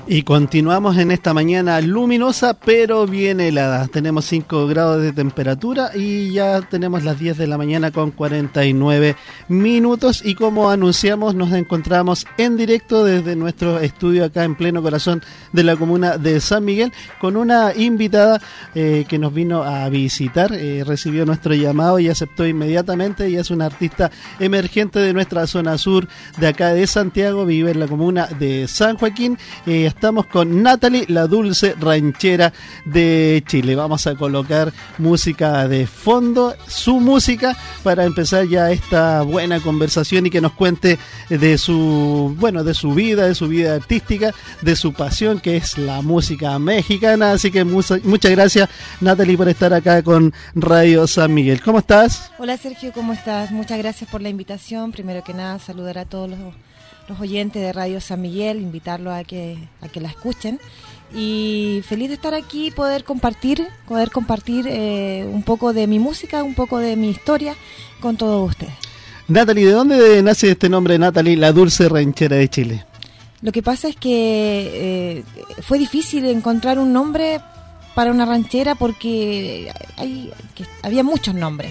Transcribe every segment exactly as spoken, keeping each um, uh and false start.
Y continuamos en esta mañana luminosa pero bien helada. Tenemos cinco grados de temperatura y ya tenemos las diez de la mañana con cuarenta y nueve minutos. Y como anunciamos, nos encontramos en directo desde nuestro estudio acá en pleno corazón de la comuna de San Miguel con una invitada eh, que nos vino a visitar. Eh, recibió nuestro llamado y aceptó inmediatamente. Ella es una artista emergente de nuestra zona sur de acá de Santiago. Vive en la comuna de San Joaquín. Eh, Estamos con Natalie, la dulce ranchera de Chile. Vamos a colocar música de fondo, su música, para empezar ya esta buena conversación y que nos cuente de su, bueno, de su vida, de su vida artística, de su pasión, que es la música mexicana. Así que mucha, muchas gracias, Natalie, por estar acá con Radio San Miguel. ¿Cómo estás? Hola, Sergio, ¿cómo estás? Muchas gracias por la invitación. Primero que nada, saludar a todos los los oyentes de Radio San Miguel, invitarlos a que a que la escuchen y feliz de estar aquí, poder compartir poder compartir eh, un poco de mi música, un poco de mi historia con todos ustedes. Natalie, ¿de dónde nace este nombre, Natalie, la dulce ranchera de Chile? Lo que pasa es que eh, fue difícil encontrar un nombre para una ranchera porque hay, que había muchos nombres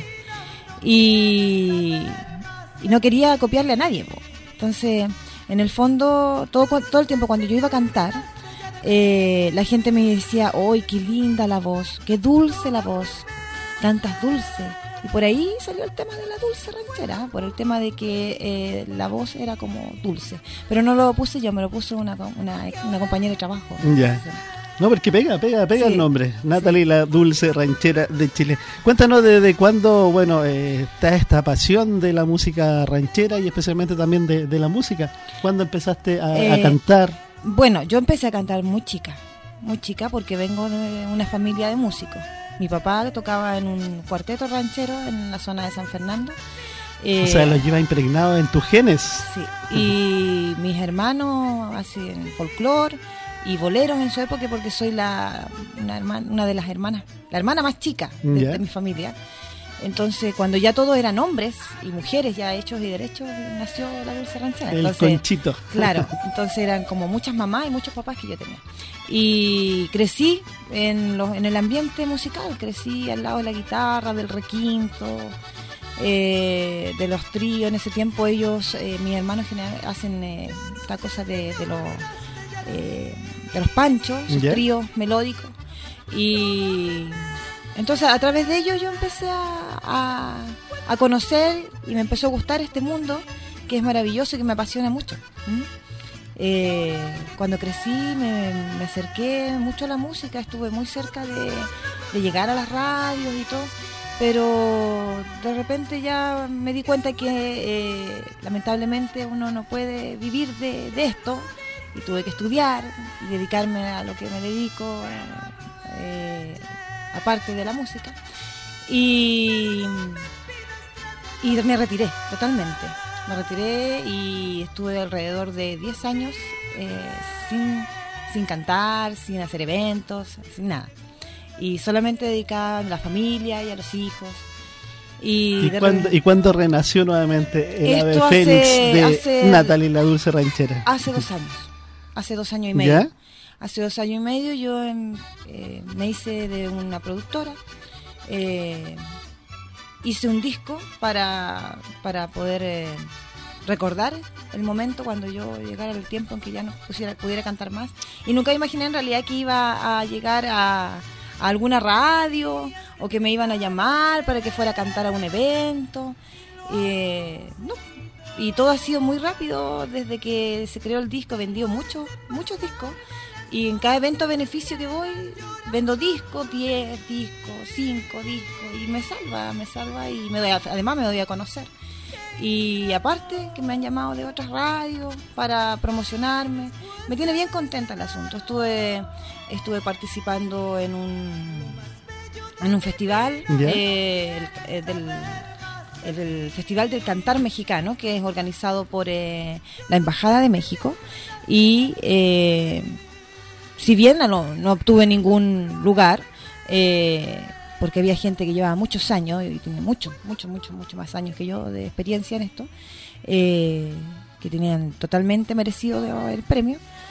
y, y no quería copiarle a nadie, po. Entonces, en el fondo, todo todo el tiempo cuando yo iba a cantar, eh, la gente me decía, ¡ay, qué linda la voz! ¡Qué dulce la voz! ¡Cantas dulce! Y por ahí salió el tema de la dulce ranchera, por el tema de que eh, la voz era como dulce. Pero no lo puse yo, me lo puso una, una, una compañera de trabajo. Ya. Yeah. No, porque pega, pega, pega sí. El nombre. Natalie, sí. La dulce ranchera de Chile. Cuéntanos desde cuándo, bueno, eh, está esta pasión de la música ranchera y especialmente también de, de la música. ¿Cuándo empezaste a, eh, a cantar? Bueno, yo empecé a cantar muy chica, muy chica porque vengo de una familia de músicos. Mi papá tocaba en un cuarteto ranchero en la zona de San Fernando. Eh, o sea, lo lleva impregnado en tus genes. Sí, y uh-huh. Mis hermanos hacen folclore y boleros en su época porque soy la una, hermana, una de las hermanas, la hermana más chica de, yeah. de mi familia. Entonces, cuando ya todos eran hombres y mujeres ya hechos y derechos, nació la dulce ranchera. El entonces, conchito. Claro, entonces eran como muchas mamás y muchos papás que yo tenía. Y crecí en, los, en el ambiente musical, crecí al lado de la guitarra, del requinto, eh, de los tríos. En ese tiempo ellos, eh, mis hermanos general, hacen eh, esta cosa de, de los... Eh, de los panchos, sus yeah. tríos melódicos, y entonces a través de ellos yo empecé a, a, a conocer y me empezó a gustar este mundo que es maravilloso y que me apasiona mucho. ¿Mm? Eh, cuando crecí me, me acerqué mucho a la música, estuve muy cerca de, de llegar a las radios y todo, pero de repente ya me di cuenta que eh, lamentablemente uno no puede vivir de, de esto. Y tuve que estudiar y dedicarme a lo que me dedico, eh, aparte de la música. Y, y me retiré totalmente. Me retiré y estuve alrededor de diez años eh, sin, sin cantar, sin hacer eventos, sin nada. Y solamente dedicada a la familia y a los hijos. ¿Y, ¿Y, cuándo, re... ¿Y cuándo renació nuevamente el ave hace, fénix de hace, Natalie, la dulce ranchera? Hace dos años. Hace dos años y medio. ¿Ya? Hace dos años y medio yo eh, me hice de una productora. Eh, hice un disco para, para poder eh, recordar el momento cuando yo llegara el tiempo en que ya no pusiera, pudiera cantar más. Y nunca imaginé en realidad que iba a llegar a, a alguna radio o que me iban a llamar para que fuera a cantar a un evento. Eh, no. Y todo ha sido muy rápido desde que se creó el disco. He vendido muchos, muchos discos. Y en cada evento a beneficio que voy, vendo discos, diez discos, cinco discos. Y me salva, me salva y me doy a, además me doy a conocer. Y aparte que me han llamado de otras radios para promocionarme. Me tiene bien contenta el asunto. Estuve, estuve participando en un, en un festival ¿Ya? eh, el, el, del... el Festival del Cantar Mexicano, que es organizado por eh, la Embajada de México, y eh, si bien no, no obtuve ningún lugar, eh, porque había gente que llevaba muchos años, y tiene mucho, mucho, mucho, mucho más años que yo de experiencia en esto, eh, que tenían totalmente merecido el premio,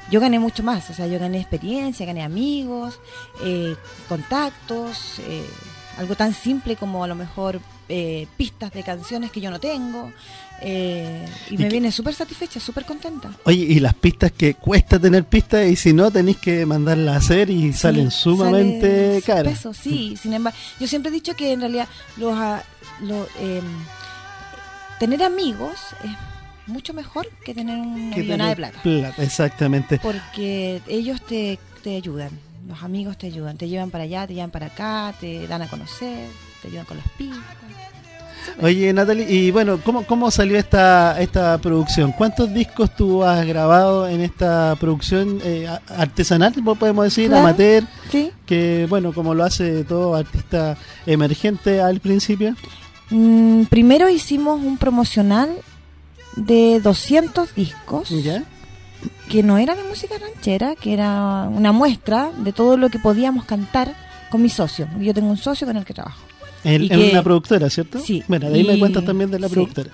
yo gané mucho más, o sea, yo gané experiencia, gané amigos, eh, contactos, eh, algo tan simple como a lo mejor eh, pistas de canciones que yo no tengo, eh, y, y me que, viene súper satisfecha, súper contenta. Oye, y las pistas que cuesta tener pistas, y si no tenéis que mandarlas a hacer y sí, salen sumamente sale caras. Peso, sí, sin embargo, yo siempre he dicho que en realidad los, los eh, tener amigos es mucho mejor que tener una millonada de plata. plata. Exactamente. Porque ellos te, te ayudan, los amigos te ayudan, te llevan para allá, te llevan para acá, te dan a conocer, te ayudan con las pistas. Oye, Natalie, y bueno, ¿cómo, cómo salió esta esta producción? ¿Cuántos discos tú has grabado en esta producción eh, artesanal, podemos decir, claro, amateur? Sí. Que, bueno, como lo hace todo artista emergente al principio. Mm, primero hicimos un promocional de doscientos discos, ¿ya? Que no era de música ranchera, que era una muestra de todo lo que podíamos cantar con mi socio. Yo tengo un socio con el que trabajo. En, en que, una productora, ¿cierto? Sí. Bueno, de ahí y, me cuentas también de la sí. productora.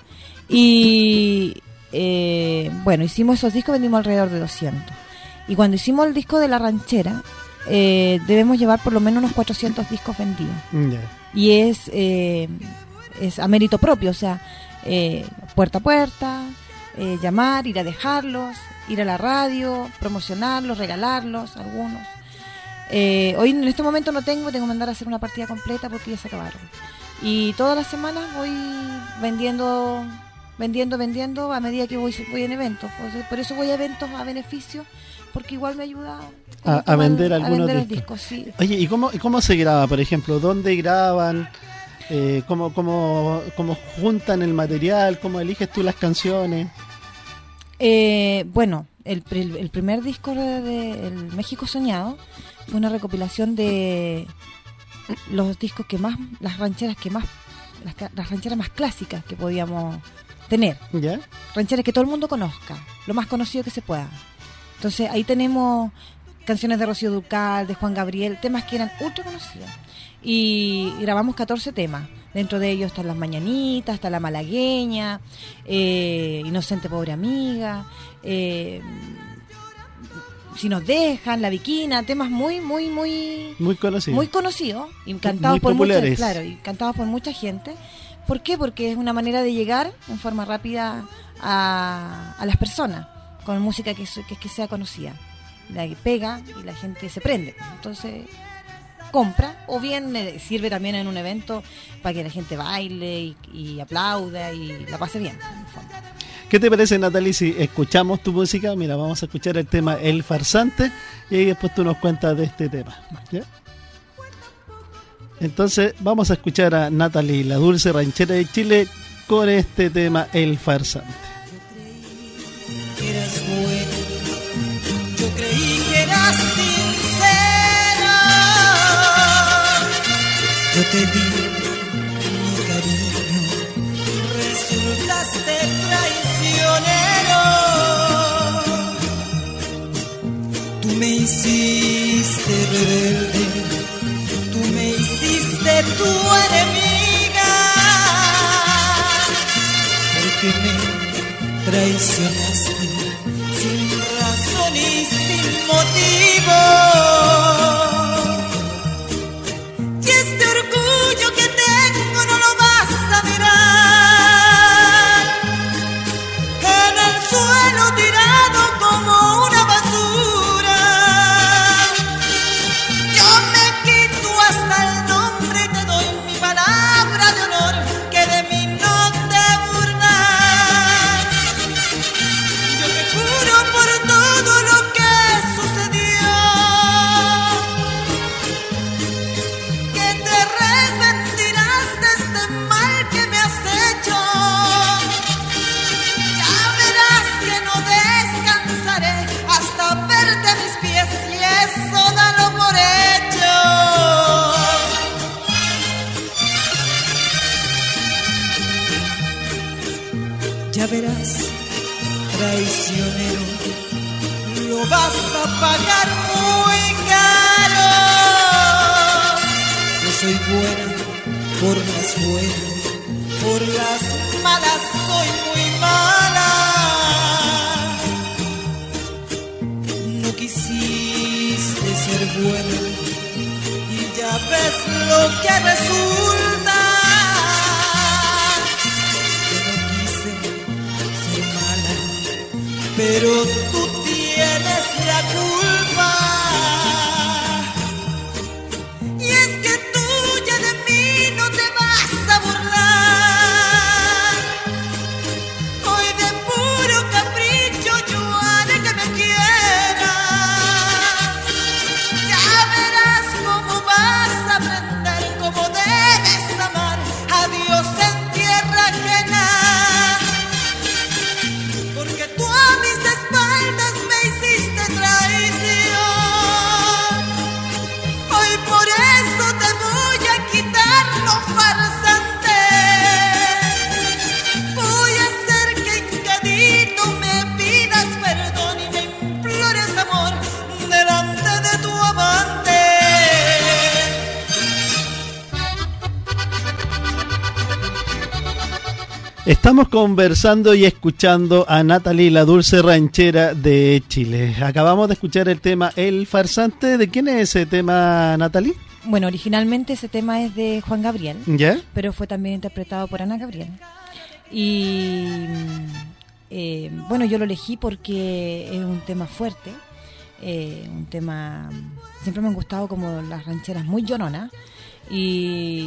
Y eh, bueno, hicimos esos discos, vendimos alrededor de doscientos. Y cuando hicimos el disco de la ranchera, eh, debemos llevar por lo menos unos cuatrocientos discos vendidos. Yeah. Y es, eh, es a mérito propio, o sea, eh, puerta a puerta, eh, llamar, ir a dejarlos, ir a la radio, promocionarlos, regalarlos, algunos. Eh, hoy en este momento no tengo, tengo que mandar a hacer una partida completa porque ya se acabaron. Y todas las semanas voy vendiendo, vendiendo, vendiendo a medida que voy, voy en eventos. Por eso voy a eventos a beneficio, porque igual me ayuda a, a vender a, algunos a vender discos. discos, sí. Oye, ¿y cómo, y cómo se graba, por ejemplo? ¿Dónde graban? Eh, ¿cómo, cómo, ¿Cómo juntan el material? ¿Cómo eliges tú las canciones? Eh, bueno, el, el, el primer disco de, de El México Soñado fue una recopilación de los discos que más, las rancheras que más, las, las rancheras más clásicas que podíamos tener. ¿Ya? Rancheras que todo el mundo conozca, lo más conocido que se pueda. Entonces ahí tenemos canciones de Rocío Dúrcal, de Juan Gabriel, temas que eran ultra conocidos. Y grabamos catorce temas. Dentro de ellos están Las Mañanitas, está La Malagueña, eh, Inocente Pobre Amiga, eh, Si Nos Dejan, La Viquina, temas muy, muy, muy... Muy conocidos. Muy conocidos y cantados por mucha, claro, y cantados por mucha gente. ¿Por qué? Porque es una manera de llegar en forma rápida a, a las personas, con música que, que, que sea conocida. La que pega y la gente se prende. Entonces... compra, o bien eh, sirve también en un evento para que la gente baile y, y aplauda y la pase bien, en el fondo. ¿Qué te parece, Natalie, si escuchamos tu música? Mira, vamos a escuchar el tema El Farsante y ahí después tú nos cuentas de este tema, ¿ya? Entonces vamos a escuchar a Natalie, la dulce ranchera de Chile, con este tema El Farsante. Yo creí que eras bueno, yo creí que eras sincero. Yo te di mi cariño, resultaste traicionero. Tú me hiciste rebelde, tú me hiciste tu enemiga, porque me traicionaste sin razón y sin motivo. Ya verás, traicionero, lo vas a pagar muy caro. Yo soy buena por las buenas, por las malas soy muy mala. buena y ya ves lo que resulta. Yo no quise ser mala, pero tú tienes la culpa. Y es que tú ya de mí no te vas a burlar. Hoy de puro capricho yo haré que me quieras. Ya verás cómo vas a aprender cómo debes amar a Dios en tierra ajena. Porque tú a mis espaldas me hiciste traición. Hoy por eso te voy a quitar lo farsante. Voy a hacer que encadito me pidas perdón y me implores amor delante de tu amante. Estamos conversando y escuchando a Natalie, la dulce ranchera de Chile. Acabamos de escuchar el tema El Farsante. ¿De quién es ese tema, Natalie? Bueno, originalmente ese tema es de Juan Gabriel, ¿Ya? pero fue también interpretado por Ana Gabriel. Y eh, bueno, yo lo elegí porque es un tema fuerte, eh, un tema... Siempre me han gustado como las rancheras muy lloronas y...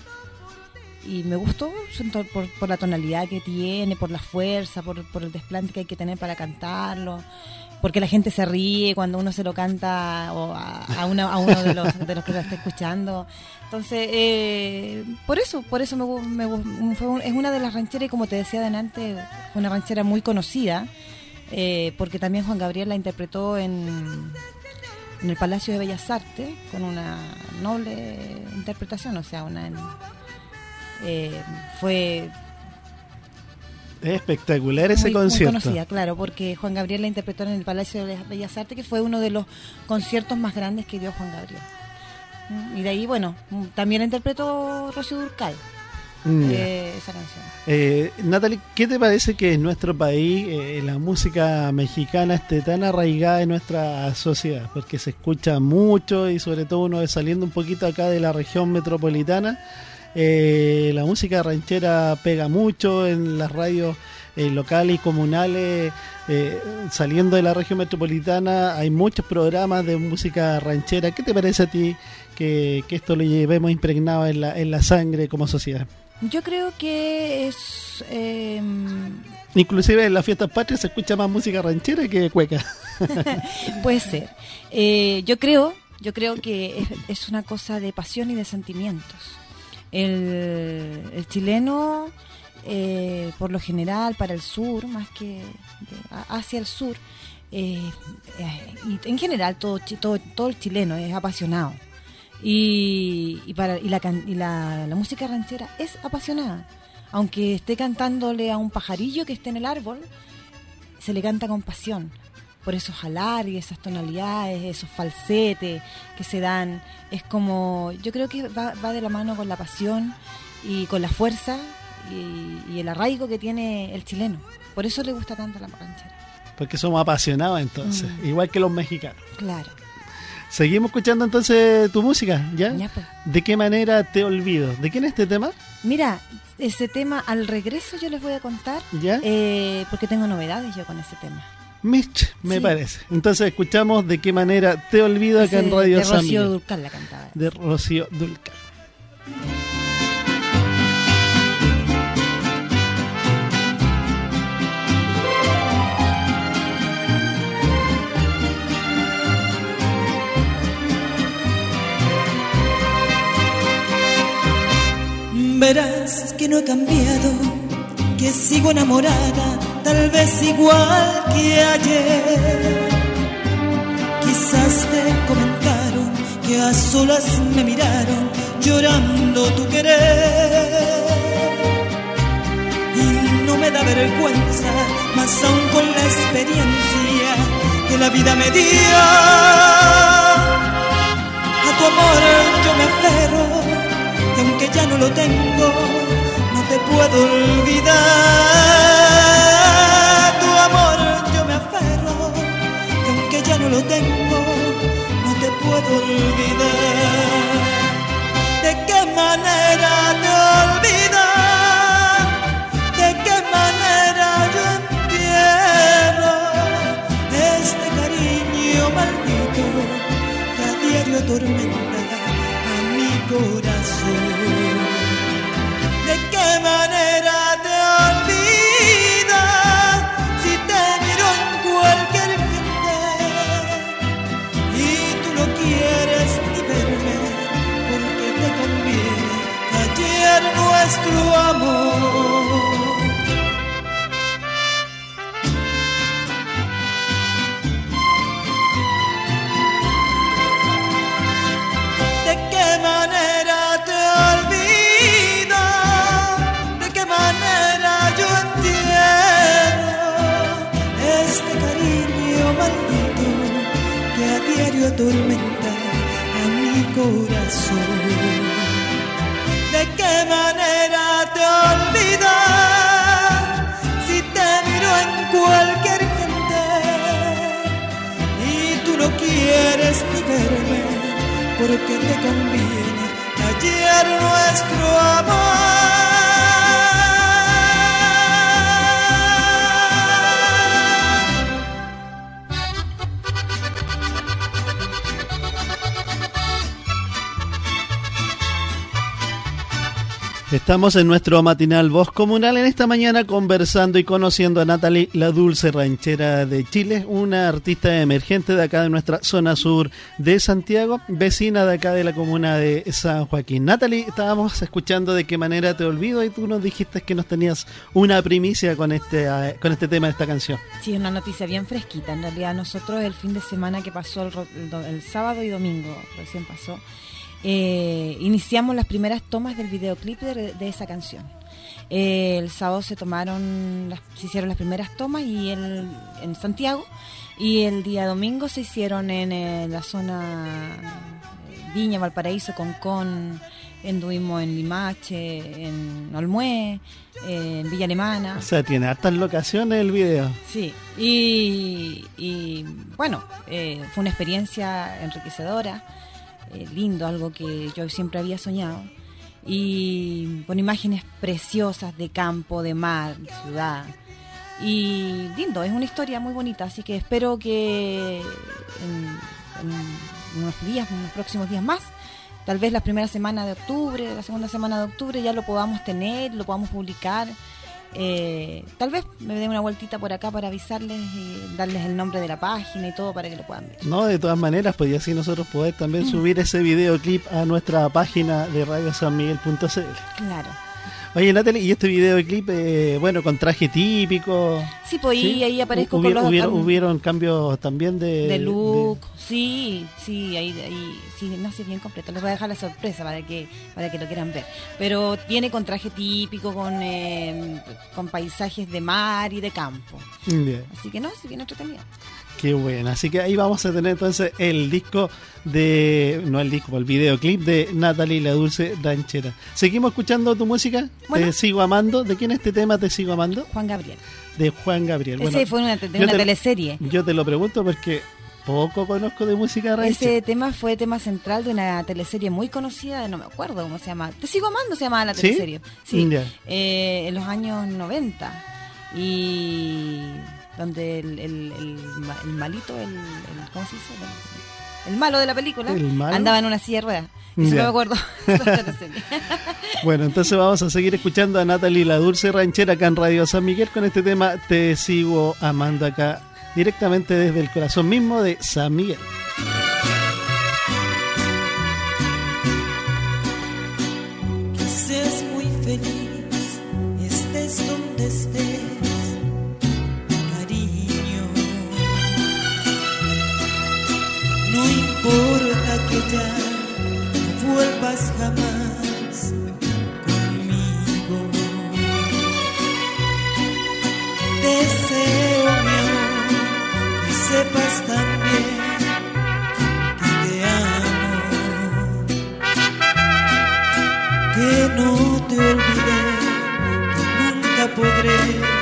y me gustó por, por la tonalidad que tiene, por la fuerza, por, por el desplante que hay que tener para cantarlo, porque la gente se ríe cuando uno se lo canta o a, a, una, a uno de los, de los que lo está escuchando. Entonces, eh, por eso, por eso me, me, fue un, es una de las rancheras, y como te decía adelante, una ranchera muy conocida, eh, porque también Juan Gabriel la interpretó en... en el Palacio de Bellas Artes con una noble interpretación, o sea, una... Eh, fue espectacular ese muy, concierto. Muy conocida, claro, porque Juan Gabriel la interpretó en el Palacio de Bellas Artes, que fue uno de los conciertos más grandes que dio Juan Gabriel. Y de ahí, bueno, también la interpretó Rocío Dúrcal, mm. eh, esa canción. Eh, Natalie, ¿qué te parece que en nuestro país eh, la música mexicana esté tan arraigada en nuestra sociedad? Porque se escucha mucho y sobre todo uno saliendo un poquito acá de la región metropolitana. Eh, la música ranchera pega mucho en las radios eh, locales y comunales. Eh, saliendo de la región metropolitana hay muchos programas de música ranchera. ¿Qué te parece a ti que, que esto lo llevemos impregnado en la, en la sangre como sociedad? Yo creo que es... Eh... Inclusive en las fiestas patrias se escucha más música ranchera que cueca. Puede ser. Eh, yo creo, yo creo que es, es una cosa de pasión y de sentimientos. El, el chileno, eh, por lo general, para el sur, más que de, hacia el sur, eh, eh, y en general todo, todo, todo el chileno es apasionado. Y, y, para, y, la, y la, la música ranchera es apasionada. Aunque esté cantándole a un pajarillo que esté en el árbol, se le canta con pasión. Por esos alargues, esas tonalidades, esos falsetes que se dan. Es como, yo creo que va, va de la mano con la pasión y con la fuerza y, y el arraigo que tiene el chileno. Por eso le gusta tanto la ranchera. Porque somos apasionados entonces, mm. igual que los mexicanos. Claro. Seguimos escuchando entonces tu música, ¿ya? Ya pues. ¿De qué manera te olvido? ¿De quién es este tema? Mira, ese tema al regreso yo les voy a contar, ¿ya? Eh, porque tengo novedades yo con ese tema. Mitch, me sí. parece. Entonces escuchamos De qué manera te olvido acá ese, en Radio de San Rocío Miguel. Dúrcal la cantaba. De Rocío Dúrcal. Verás que no he cambiado, que sigo enamorada, tal vez igual que ayer. Quizás te comentaron que a solas me miraron, llorando tu querer. Y no me da vergüenza, más aún con la experiencia que la vida me dio. A tu amor yo me aferro, que aunque ya no lo tengo, no te puedo olvidar. Tu amor yo me aferro, que aunque ya no lo tengo, no te puedo nuestro amor. ¿De qué manera te olvido? ¿De qué manera yo entiendo este cariño maldito que a diario atormenta a mi corazón? ¿De qué manera te olvidas si te miro en cualquier gente y tú no quieres ni verme porque te conviene callar nuestro amor? Estamos en nuestro matinal Voz Comunal en esta mañana conversando y conociendo a Natalie, la dulce ranchera de Chile, una artista emergente de acá de nuestra zona sur de Santiago, vecina de acá de la comuna de San Joaquín. Natalie, estábamos escuchando De qué manera te olvido y tú nos dijiste que nos tenías una primicia con este, uh, con este tema de esta canción. Sí, una noticia bien fresquita. En realidad nosotros el fin de semana que pasó, el, el, el sábado y domingo, recién pasó, Eh, iniciamos las primeras tomas del videoclip de, de esa canción. Eh, el sábado se tomaron, las, se hicieron las primeras tomas y el, en Santiago, y el día domingo se hicieron en, en la zona Viña, Valparaíso, Concón, anduvimos en Limache, en Olmué, en Villa Alemana. O sea, tiene hartas locaciones el video. Sí, y, y bueno, eh, fue una experiencia enriquecedora. Eh, lindo, algo que yo siempre había soñado, y con imágenes preciosas de campo, de mar, de ciudad, y lindo, es una historia muy bonita, así que espero que en, en unos días, en unos próximos días más, tal vez la primera semana de octubre, la segunda semana de octubre ya lo podamos tener, lo podamos publicar. Eh, tal vez me dé una vueltita por acá para avisarles y darles el nombre de la página y todo para que lo puedan ver. No, de todas maneras, pues y así nosotros podemos también mm. subir ese videoclip a nuestra página de radio san miguel punto c l. Claro. Oye, Natalie, ¿y este videoclip, eh, bueno, con traje típico? Sí, pues ¿sí? ahí aparezco Hubi- con los... Hubieron, hubieron cambios también de... De look, de... sí, sí, ahí, ahí, sí, no sé, bien completo. Les voy a dejar la sorpresa para que para que lo quieran ver. Pero viene con traje típico, con, eh, con paisajes de mar y de campo. Bien. Así que no, sí, bien entretenido. Qué bueno, así que ahí vamos a tener entonces el disco de, no el disco, el videoclip de Natalie, la dulce ranchera. ¿Seguimos escuchando tu música? Bueno. Te sigo amando. ¿De quién es este tema? Te sigo amando. Juan Gabriel. De Juan Gabriel. Ese bueno, fue una, de yo una te, teleserie. Yo te lo pregunto porque poco conozco de música ranchera. Ese tema fue tema central de una teleserie muy conocida, no me acuerdo cómo se llama. Te sigo amando se llamaba la teleserie. Sí, sí yeah. eh, en los años noventa. Y... donde el, el, el, el malito, el, el ¿cómo se dice? El, el malo de la película andaba en una silla de ruedas. Eso yeah. no me acuerdo. Bueno, entonces vamos a seguir escuchando a Natalie, la dulce ranchera, acá en Radio San Miguel con este tema Te sigo amando, acá directamente desde el corazón mismo de San Miguel. Que seas muy feliz, estés donde estés. No importa que ya no vuelvas jamás conmigo. Deseo, mi amor, que sepas también que te amo, que no te olvidé, que nunca podré.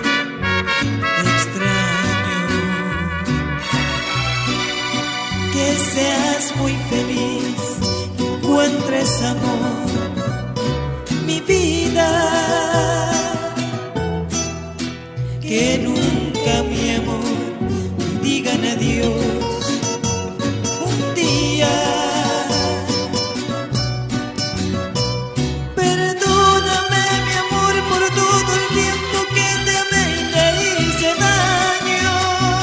Que seas muy feliz, que encuentres amor, mi vida, que nunca, mi amor, me digan adiós un día. Perdóname, mi amor, por todo el tiempo que te amé y te hice daño.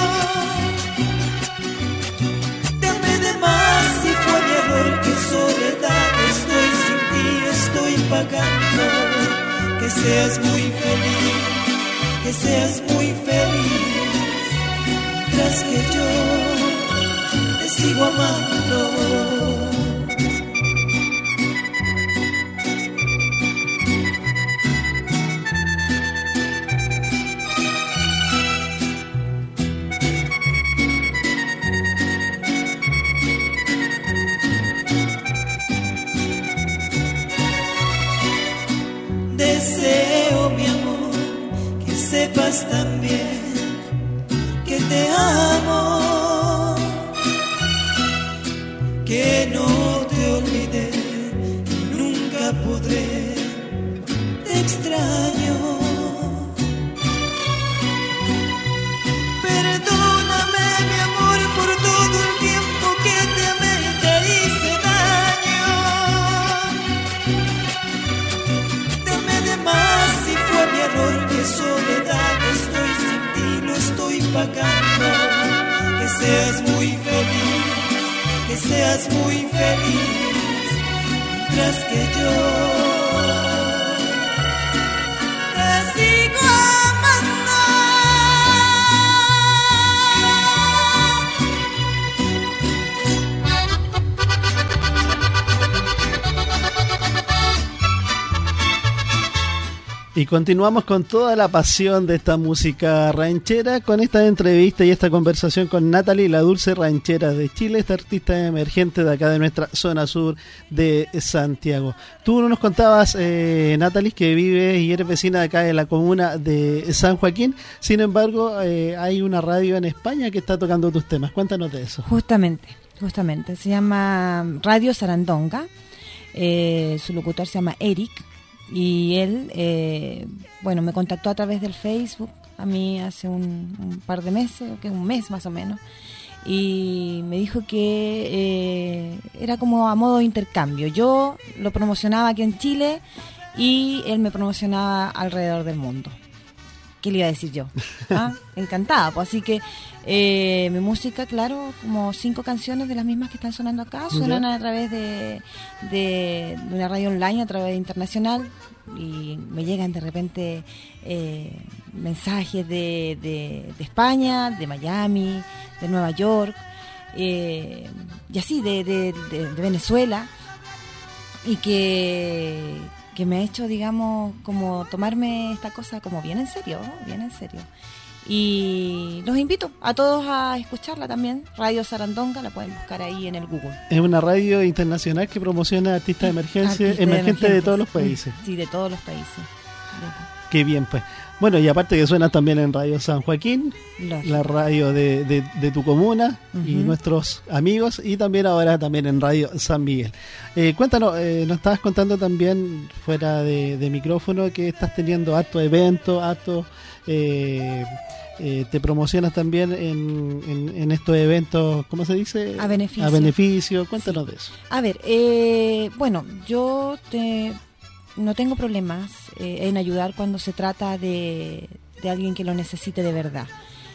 Si fue mi error, qué soledad estoy sin ti, estoy pagando. seas muy feliz, que seas muy feliz, mientras que yo te sigo amando. Deseo, mi amor, que sepas también que te amo, que no te olvidé, que nunca podré, te extraño. Perdóname, mi amor, por todo el tiempo que te amé y te hice daño. Dame de más si fue mi error, que soledad estoy sin ti, lo estoy pagando. Que seas muy feliz, que seas muy feliz, mientras que yo te sigo amando. Y continuamos con toda la pasión de esta música ranchera, con esta entrevista y esta conversación con Natalie, la dulce ranchera de Chile, esta artista emergente de acá de nuestra zona sur de Santiago. Tú nos contabas, eh, Natalie, que vives y eres vecina de acá de la comuna de San Joaquín, sin embargo, eh, hay una radio en España que está tocando tus temas. Cuéntanos de eso. Justamente, justamente, se llama Radio Sarandonga, eh, su locutor se llama Eric. Y él, eh, bueno, me contactó a través del Facebook a mí hace un, un par de meses, o que un mes más o menos, y me dijo que eh, era como a modo de intercambio. Yo lo promocionaba aquí en Chile y él me promocionaba alrededor del mundo. ¿Qué le iba a decir yo? ¿Ah? Encantada, pues así que eh, mi música, claro, como cinco canciones de las mismas que están sonando acá, suenan a través de, de, de una radio online, a través de internacional, y me llegan de repente eh, mensajes de, de, de España, de Miami, de Nueva York, eh, y así, de, de, de, de Venezuela, y que... que me ha hecho, digamos, como tomarme esta cosa como bien en serio, bien en serio. Y los invito a todos a escucharla también, Radio Sarandonga, la pueden buscar ahí en el Google. Es una radio internacional que promociona artistas de emergencia, Artistas emergentes de todos los países. Sí, de todos los países. Qué bien, pues. Bueno, y aparte que suena también en Radio San Joaquín, Lógico. La radio de, de, de tu comuna, uh-huh. y nuestros amigos, y también ahora también en Radio San Miguel. Eh, cuéntanos, eh, nos estabas contando también fuera de, de micrófono que estás teniendo hartos eventos, hartos... Eh, eh, te promocionas también en, en, en estos eventos, ¿cómo se dice? A beneficio. A beneficio, cuéntanos sí. de eso. A ver, eh, bueno, yo te... no tengo problemas eh, en ayudar cuando se trata de, de alguien que lo necesite de verdad.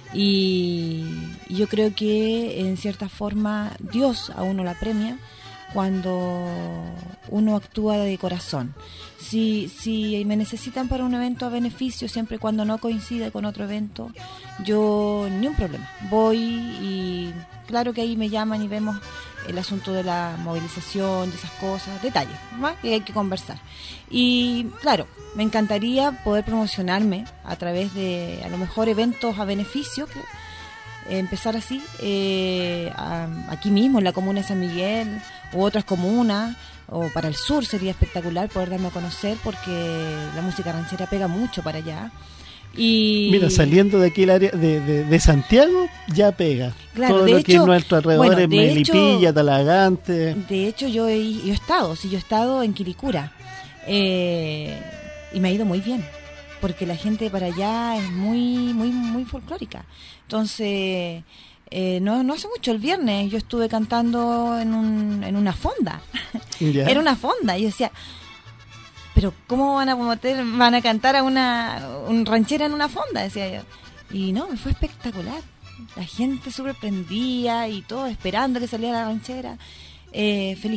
Y, y yo creo que en cierta forma Dios a uno la premia cuando uno actúa de corazón. Si, si me necesitan para un evento a beneficio, siempre y cuando no coincide con otro evento, yo ni un problema. Voy y claro que ahí me llaman y vemos el asunto de la movilización, de esas cosas, detalles, ¿no? Que hay que conversar. Y claro, me encantaría poder promocionarme a través de a lo mejor eventos a beneficio, que, eh, empezar así, eh, a, aquí mismo en la comuna de San Miguel u otras comunas, o para el sur sería espectacular poder darme a conocer porque la música ranchera pega mucho para allá. Y mira, saliendo de aquí el área de, de, de Santiago ya pega. Claro, todo de lo hecho, que es nuestro alrededor, bueno, es Melipilla, hecho, Talagante. De hecho yo he, yo he estado, sí, yo he estado en Quilicura, eh, y me ha ido muy bien, porque la gente para allá es muy muy muy folclórica. Entonces, eh, no no hace mucho, el viernes yo estuve cantando en un en una fonda. ¿Ya? Era una fonda, y yo decía, pero ¿cómo van a meter, van a cantar a una un ranchera en una fonda? Decía yo. Y no, me fue espectacular. La gente súper prendía y todo esperando que saliera la ranchera. Eh, feliz,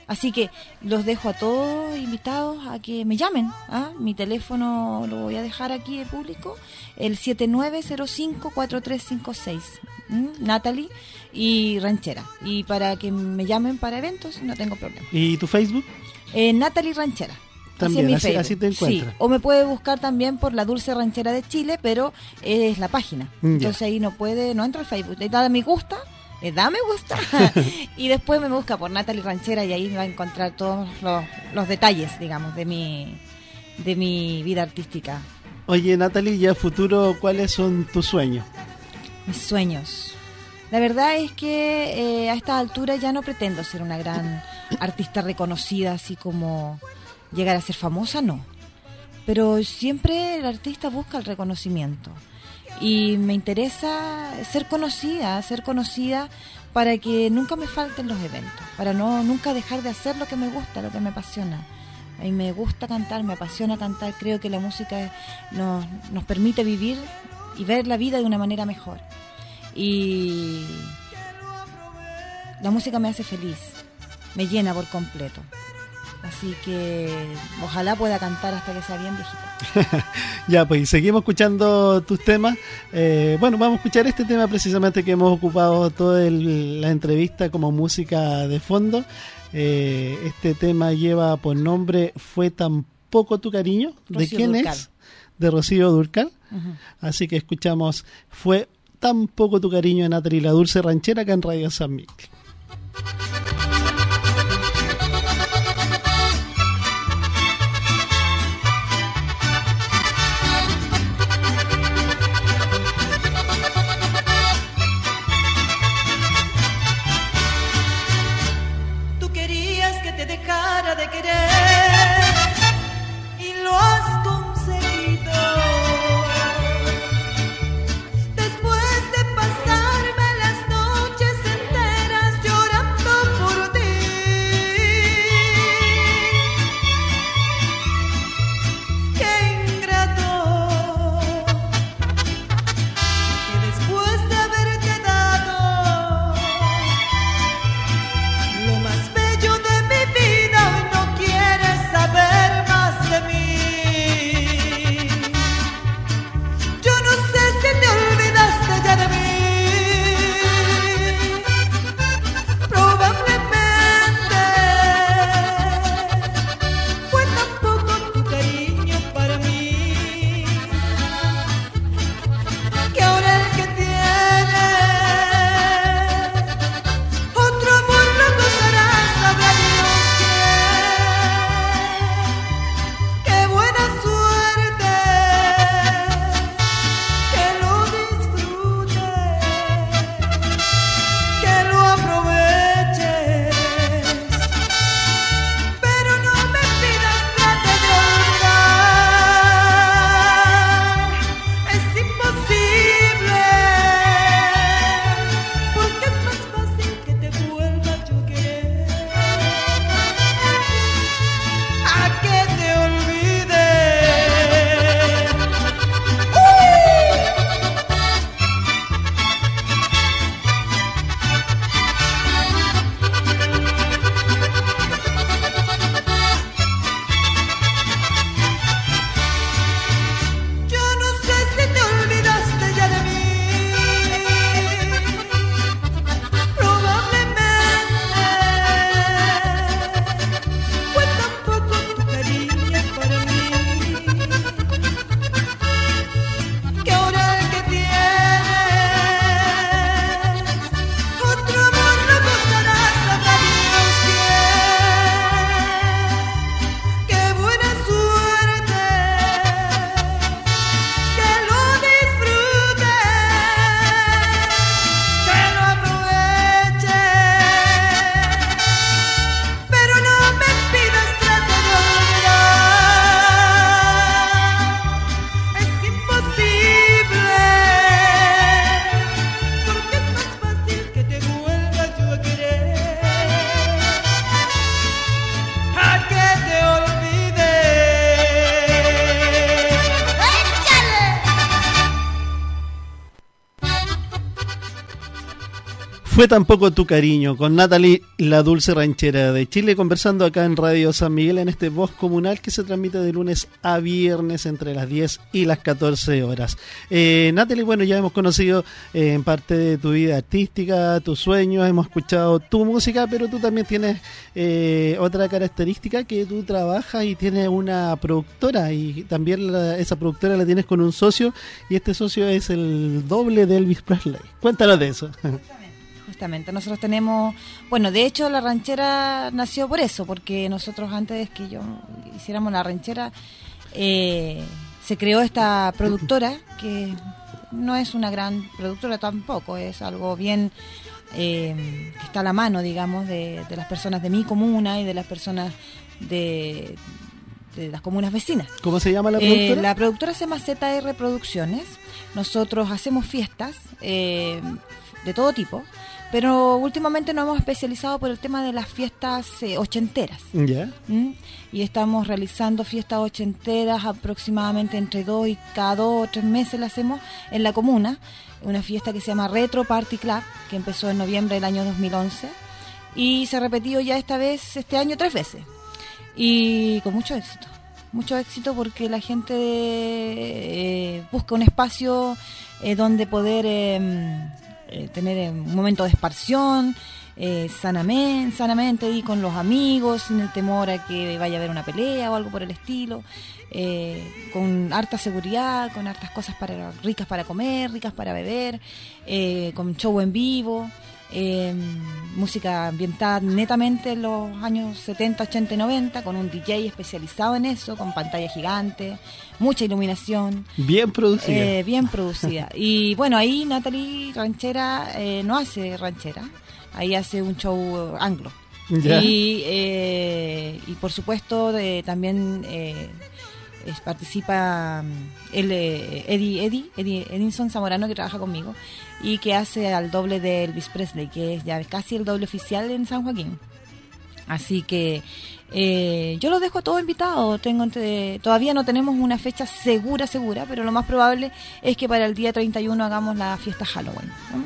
Así que los dejo a todos invitados a que me llamen. ¿ah? Mi teléfono lo voy a dejar aquí de público, el siete nueve cero cinco cuatro tres cinco seis. ¿Mm? Natalie y Ranchera. Y para que me llamen para eventos, no tengo problema. ¿Y tu Facebook? Eh, Natalie Ranchera. También, así, así, así te encuentras. Sí, o me puede buscar también por la Dulce Ranchera de Chile, pero es la página. Ya. Entonces ahí no puede, no entra al Facebook. Le da me gusta, le da me gusta y después me busca por Natalie Ranchera y ahí me va a encontrar todos los, los detalles, digamos, de mi, de mi vida artística. Oye, Natalie, ya futuro, ¿cuáles son tus sueños? Mis sueños. La verdad es que eh, a esta altura ya no pretendo ser una gran artista reconocida, así como llegar a ser famosa, no. Pero siempre el artista busca el reconocimiento. Y me interesa ser conocida, ser conocida para que nunca me falten los eventos, para no nunca dejar de hacer lo que me gusta, lo que me apasiona. A mí me gusta cantar, me apasiona cantar, creo que la música nos, nos permite vivir y ver la vida de una manera mejor. Y la música me hace feliz, me llena por completo. Así que ojalá pueda cantar hasta que sea bien viejita. Ya, pues seguimos escuchando tus temas. Eh, bueno, vamos a escuchar este tema precisamente que hemos ocupado toda el, la entrevista como música de fondo. Eh, este tema lleva por nombre Fue tan poco tu cariño. Rocío ¿De quién Dúrcal. es? De Rocío Dúrcal. Uh-huh. Así que escuchamos Fue tan poco tu cariño de Natalie La Dulce Ranchera acá en Radio San Miguel. De querer y lo has conseguido. Después de pasarme las noches enteras llorando Fue tampoco tu cariño, con Natalie, la dulce ranchera de Chile, conversando acá en Radio San Miguel en este Voz Comunal que se transmite de lunes a viernes entre las diez y las catorce horas. Eh, Natalie, bueno, ya hemos conocido eh, en parte de tu vida artística, tus sueños, hemos escuchado tu música, pero tú también tienes eh, otra característica, que tú trabajas y tienes una productora, y también la, esa productora la tienes con un socio, y este socio es el doble de Elvis Presley. Cuéntanos de eso. Justamente, nosotros tenemos, bueno, de hecho la ranchera nació por eso, porque nosotros antes de que yo hiciéramos la ranchera, eh, se creó esta productora, que no es una gran productora tampoco, es algo bien, eh, que está a la mano, digamos, de, de las personas de mi comuna y de las personas de, de las comunas vecinas. ¿Cómo se llama la productora? Eh, la productora se llama Z R Producciones. Nosotros hacemos fiestas eh, de todo tipo, pero últimamente nos hemos especializado por el tema de las fiestas eh, ochenteras. Ya. Yeah. ¿Mm? Y estamos realizando fiestas ochenteras aproximadamente entre dos y cada dos o tres meses la hacemos en la comuna. Una fiesta que se llama Retro Party Club, que empezó en noviembre del año dos mil once y se ha repetido ya esta vez, este año, tres veces. Y con mucho éxito. Mucho éxito porque la gente eh, busca un espacio eh, donde poder... Eh, Eh, tener un momento de esparción eh, sanamente, sanamente y con los amigos, sin el temor a que vaya a haber una pelea o algo por el estilo, eh, con harta seguridad, con hartas cosas para, ricas para comer, ricas para beber, eh, con show en vivo, eh, música ambientada netamente en los años setenta, ochenta y noventa, con un D J especializado en eso, con pantalla gigante, mucha iluminación. Bien producida. Eh, bien producida. Y bueno, ahí Natalie Ranchera eh, no hace ranchera, ahí hace un show anglo. ¿Ya? Y, eh, y por supuesto de, también eh, es, participa el eh, Eddie, Eddie, Eddie Edinson Zamorano, que trabaja conmigo y que hace al doble de Elvis Presley, que es ya casi el doble oficial en San Joaquín. Así que eh, yo los dejo a todos invitados. Tengo entre, todavía no tenemos una fecha segura, segura, pero lo más probable es que para el día treinta y uno hagamos la fiesta Halloween, ¿no?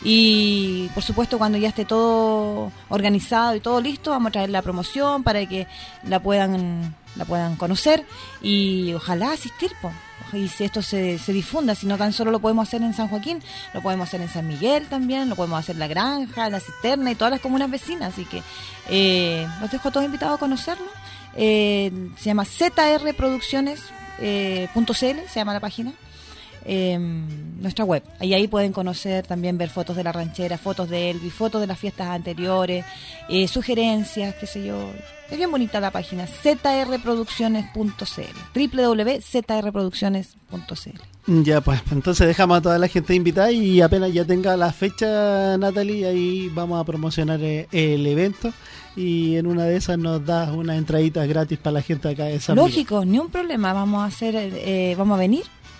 Y por supuesto, cuando ya esté todo organizado y todo listo, vamos a traer la promoción para que la puedan, la puedan conocer y ojalá asistir, po. Y si esto se, se difunda, si no tan solo lo podemos hacer en San Joaquín, lo podemos hacer en San Miguel también, lo podemos hacer en La Granja, La Cisterna y todas las comunas vecinas. Así que eh, los dejo a todos invitados a conocerlo. Eh, se llama Z R Producciones eh, punto C L, se llama la página, eh, nuestra web. Y ahí pueden conocer, también ver fotos de la ranchera, fotos de Elvis, fotos de las fiestas anteriores, eh, sugerencias, qué sé yo. Es bien bonita la página, Z R Producciones punto C L, doble u doble u doble u punto Z R Producciones punto C L. Ya, pues, entonces dejamos a toda la gente invitada y apenas ya tenga la fecha, Natalie, ahí vamos a promocionar el, el evento y en una de esas nos das unas entraditas gratis para la gente acá de San Miguel. Lógico, ni un problema, vamos a hacer, eh, vamos a venir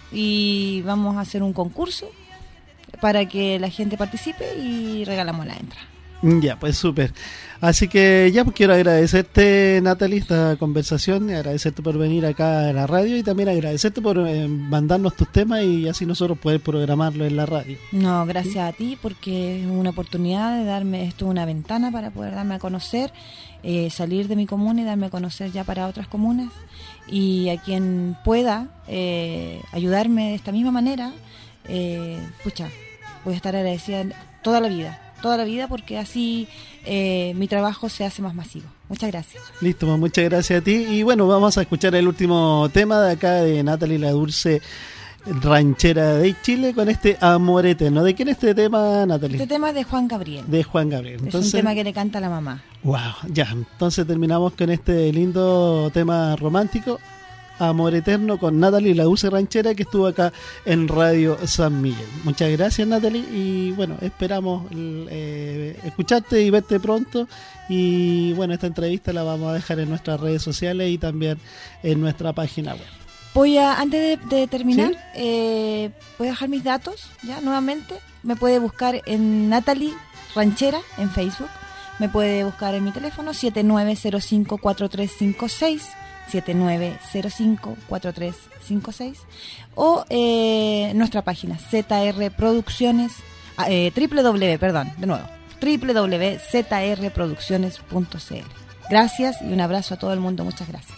y vamos a hacer un concurso para que la gente participe y regalamos la entrada. Ya, pues súper. Así que ya pues quiero agradecerte, Natalie, esta conversación, agradecerte por venir acá a la radio y también agradecerte por eh, mandarnos tus temas y así nosotros poder programarlo en la radio. No, gracias ¿Sí? a ti, porque es una oportunidad de darme, esto una ventana para poder darme a conocer, eh, salir de mi comuna y darme a conocer ya para otras comunas, y a quien pueda eh, ayudarme de esta misma manera, eh, pucha, voy a estar agradecida toda la vida. toda la vida porque así eh, mi trabajo se hace más masivo. Muchas gracias. Listo, pues muchas gracias a ti y bueno, vamos a escuchar el último tema de acá de Natalie, la dulce ranchera de Chile, con este Amor Eterno. ¿De quién es este tema, Natalie? Este tema es de Juan Gabriel. De Juan Gabriel. Entonces, es un tema que le canta a la mamá. Wow, ya, entonces terminamos con este lindo tema romántico, Amor Eterno, con Natalie, la dulce ranchera, que estuvo acá en Radio San Miguel. Muchas gracias, Natalie, y bueno, esperamos eh, escucharte y verte pronto. Y bueno, esta entrevista la vamos a dejar en nuestras redes sociales y también en nuestra página web. Voy a, antes de, de terminar, ¿Sí? eh, voy a dejar mis datos, ya nuevamente. Me puede buscar en Natalie Ranchera en Facebook. Me puede buscar en mi teléfono siete nueve cero cinco cuatro tres cinco seis. siete nueve cero cinco cuatro tres cinco seis o eh, nuestra página Z R Producciones, eh, doble u doble u doble u, perdón, de nuevo, doble u doble u doble u punto z r producciones punto c l. Gracias y un abrazo a todo el mundo. Muchas gracias.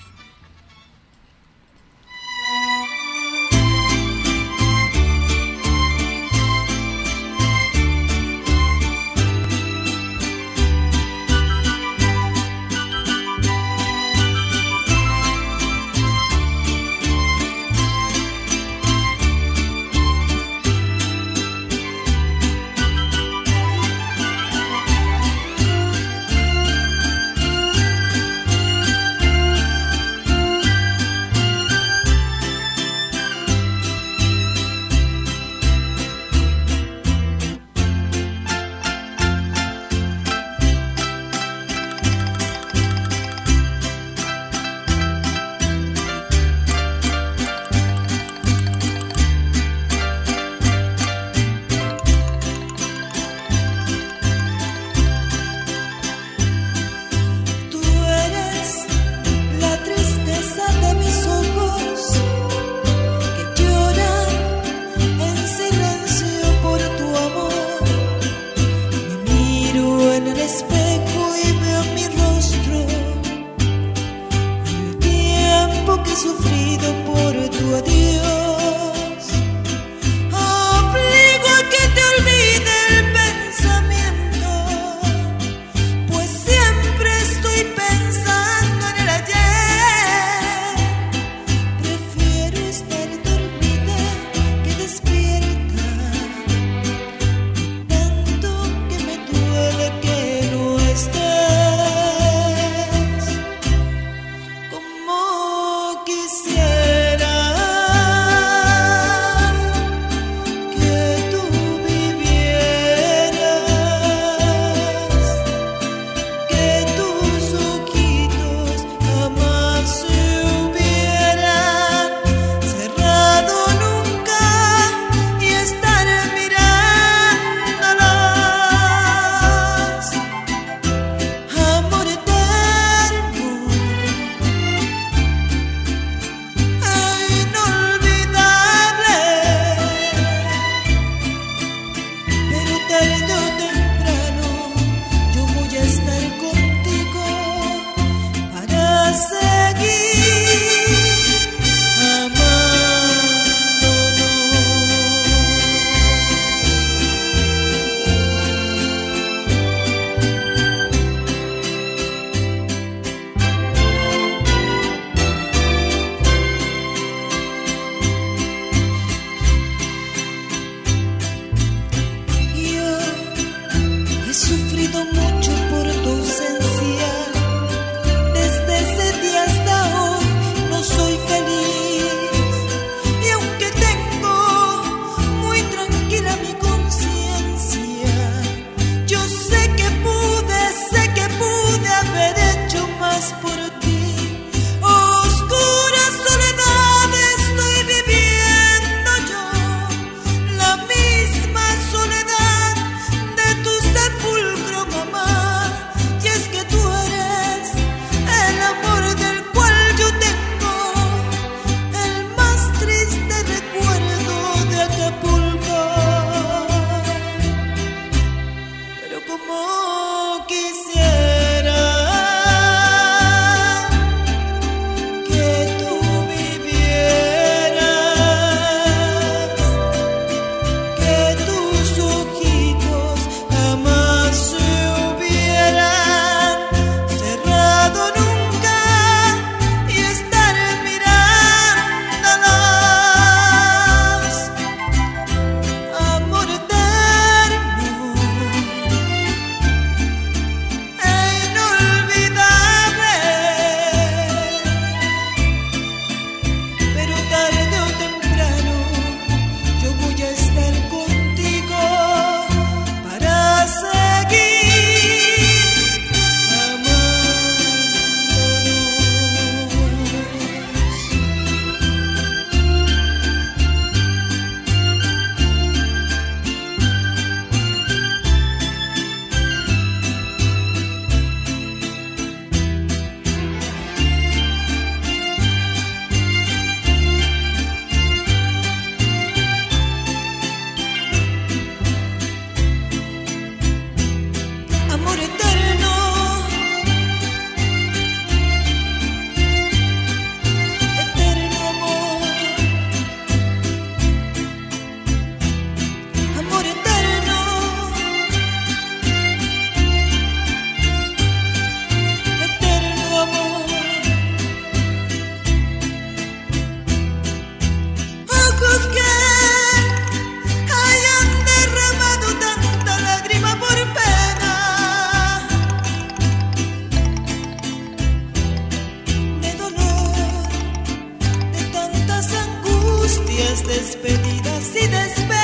despedidas y despedidos.